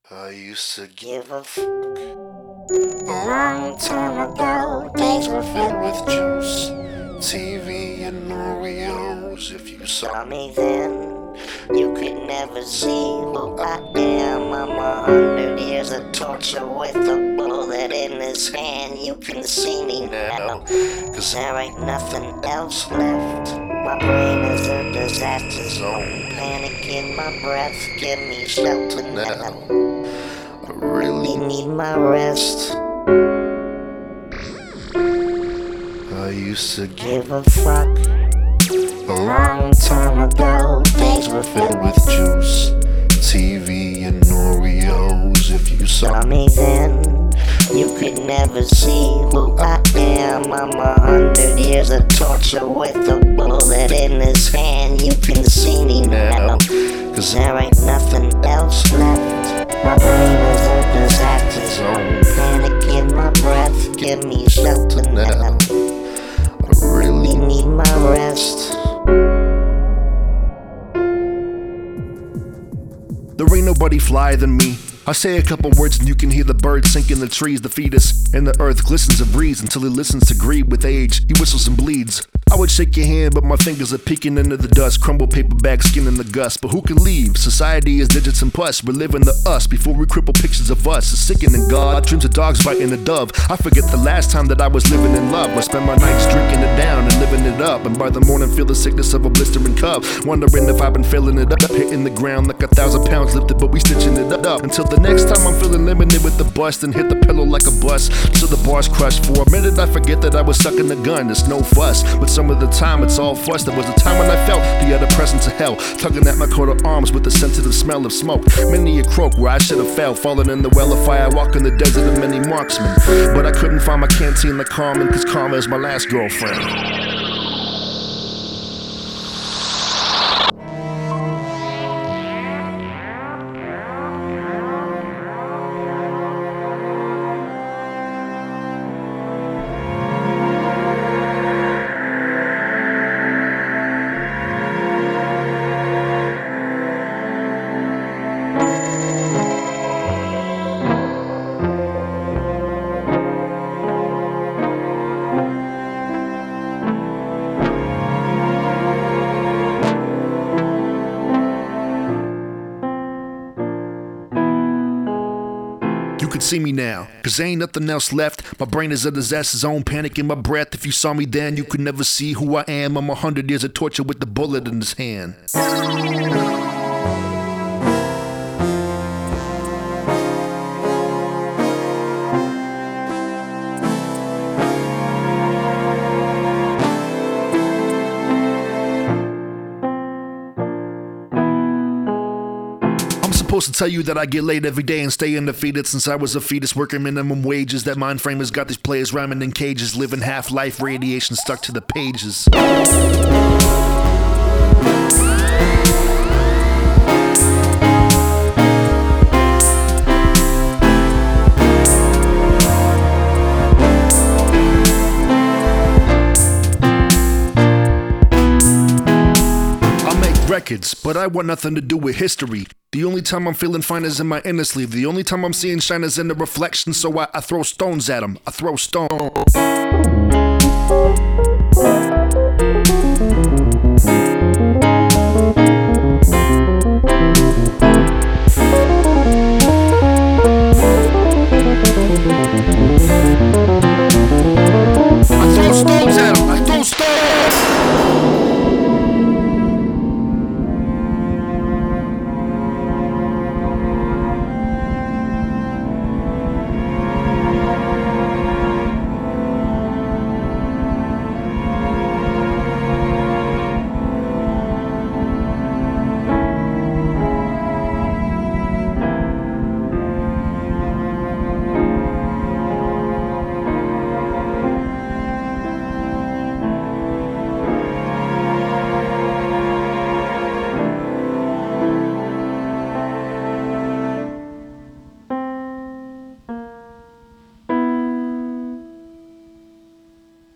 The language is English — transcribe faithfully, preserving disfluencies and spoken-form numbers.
I used to give a fuck. A long time ago, days were filled with juice, T V and Oreos. If you saw me then, you could never see who I am. I'm a hundred years of torture with a bullet in his hand. You can see me now, cause there ain't nothing else left. My brain is a disaster zone, panic in my breath. Give me shelter now, I really need my rest. I used to give a fuck. A long time ago, days were filled with juice, T V and Oreos. If you saw me then, you could never see who I am. I'm a hundred years of torture with a bullet in his hand. You can see me now, cause there ain't nothing else left. My brain is a disaster zone, panic in my breath. Give me shelter now, I really need my rest. There ain't nobody flyer than me. I say a couple words and you can hear the birds sink in the trees, the fetus, and the earth glistens and breathes until he listens to greed. With age, he whistles and bleeds. I would shake your hand, but my fingers are peeking into the dust. Crumble paper bag, skin in the gust. But who can leave? Society is digits and pus. We're living the us before we cripple pictures of us. It's sickening, God. Dreams of dogs fighting a dove. I forget the last time that I was living in love. I spend my nights drinking it down and living it up, and by the morning feel the sickness of a blistering cup. Wondering if I've been filling it up, hitting the ground like a thousand pounds lifted, but we stitching it up. Until the next time I'm feeling limited with the bust and hit the pillow like a bus. So the bar's crushed. For a minute I forget that I was sucking the gun. There's no fuss, but some of the time it's all fuss. There was a time when I felt the other presence of hell, tugging at my coat of arms with the sensitive smell of smoke. Many a croak where I should have fell, falling in the well of fire, walking the desert of many marksmen. But I couldn't find my canteen like Carmen, cause Karma is my last girlfriend. You could see me now, cause there ain't nothing else left. My brain is a disaster zone, panic in my breath. If you saw me then, you could never see who I am. I'm a hundred years of torture with the bullet in his hand. I'm supposed to tell you that I get laid every day and stay undefeated since I was a fetus, working minimum wages. That mind frame has got these players rhyming in cages, living half-life, radiation stuck to the pages. Records, but I want nothing to do with history. The only time I'm feeling fine is in my inner sleeve. The only time I'm seeing shine is in the reflection, so I, I throw stones at them. I throw stones.